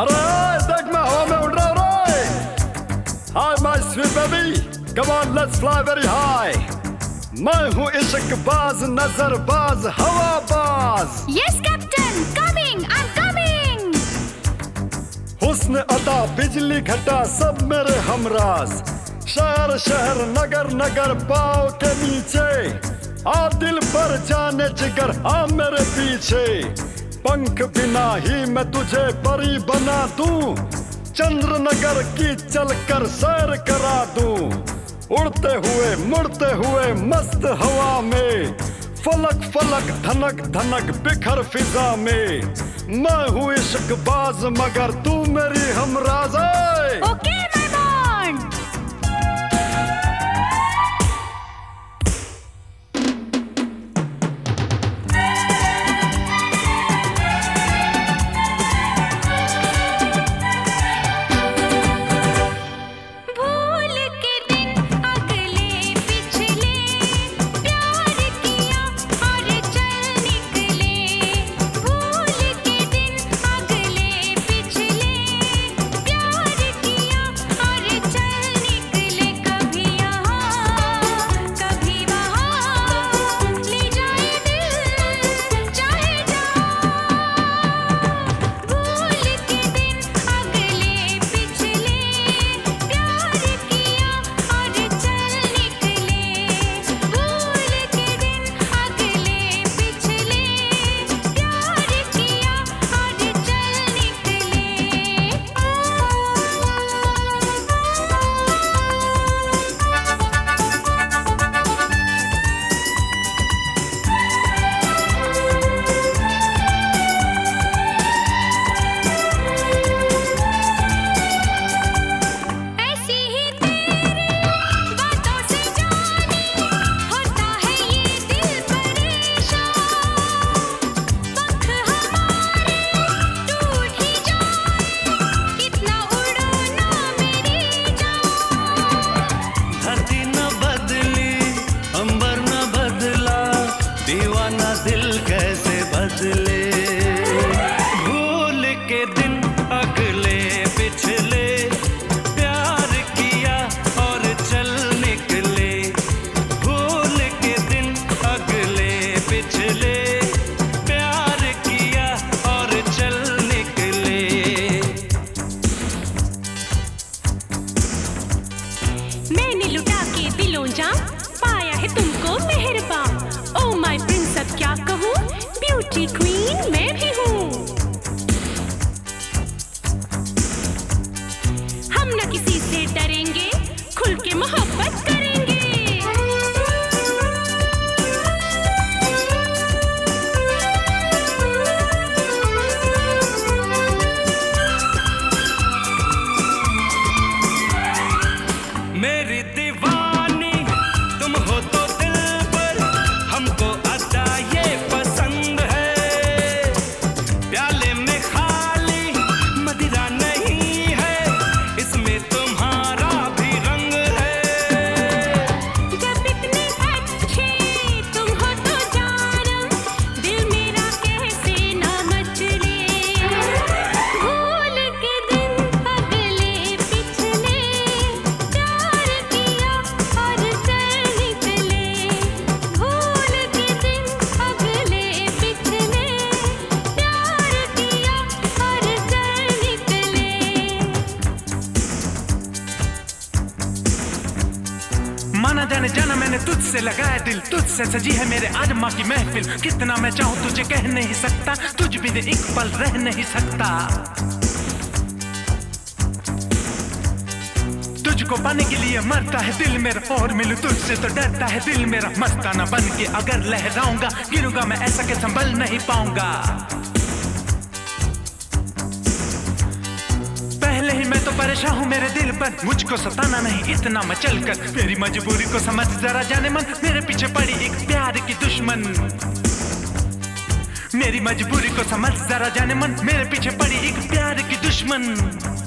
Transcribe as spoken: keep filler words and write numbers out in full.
अरे देख मैं हवा में उड़ रहा हूँ रे। Hi my sweet baby, come on let's fly very high. मैं हूँ इश्क बाज, नजर बाज, हवा बाज। Yes captain, coming, I'm coming. हुस्न अदा बिजली घटा सब मेरे हमराज। शहर शहर नगर नगर पाँव के नीचे, आ दिल पर जाने जिगर आ मेरे पीछे। पंख बिना ही मैं तुझे परी बना दूं, चंद्रनगर की चलकर सैर करा दूं। उड़ते हुए मुड़ते हुए मस्त हवा में, फलक फलक धनक धनक बिखर फिजा में। मैं हूँ इश्क बाज मगर तू मेरी हमराज है। Okay my bond. भूल के दिन अगले पिछले, प्यार किया और चल निकले। भूल के दिन अगले पिछले, प्यार किया और चल निकले। कभी यहाँ कभी वहाँ, ले जाए दिल चाहे जहाँ। भूल के दिन अगले पिछले, प्यार किया और चल निकले। भूल के दिन अगले पिछले, प्यार किया और चल निकले। ऐसी ही तेरी बातों से जाने, होता है ये दिल परेशान। पंख हमारे टूट ही जाए, कितना उड़ो ना मेरी जान। धरती न बदली, अंबर न बदला, दीवाना दिल कैसे बदले। भूल के दिन अगले पिछले, प्यार किया और चल निकले। भूल के दिन अगले पिछले, प्यार किया और चल निकले। मैंने लुटा के दिलों जाम, पाया है तुमको मेहरबान। ओ माय प्रिंस अब क्या कहूँ, ब्यूटी क्वीन मैं भी हूँ। हम न किसी से डरेंगे, खुल के मोहब्बत करेंगे। मेरी दीवानी तुम हो तो दिल पर, हमको अदा ये पसंद है। प्याले में खाली मदिरा नहीं है, इसमें तुम्हारा भी रंग है। जब इतने अच्छे तुम हो तो जानम, दिल मेरा कैसे ना मचले। भूल के दिन अगले पिछले, प्यार किया और चल निकले। भूल के दिन अगले पिछले, प्यार किया और चल निकले। माना जाने जाना मैंने तुझसे लगाया दिल, तुझसे सजी है मेरे आज माँ की महफिल। कितना मैं चाहूँ तुझे कह नहीं सकता, तुझ बिन एक पल रह नहीं सकता। तुझको पाने के लिए मरता है दिल मेरा, और मिलूं तुझसे तो डरता है दिल मेरा। मस्ताना बन के अगर लहराऊंगा, गिरूंगा मैं ऐसा कि संभल नहीं पाऊंगा। पहले ही मैं तो परेशान हूँ मेरे दिल पर, मुझको सताना नहीं इतना मचल कर। मेरी मजबूरी को समझ जरा जाने मन, मेरे पीछे पड़ी एक प्यार की दुश्मन। मेरी मजबूरी को समझ जरा जाने मन, मेरे पीछे पड़ी एक प्यार की दुश्मन।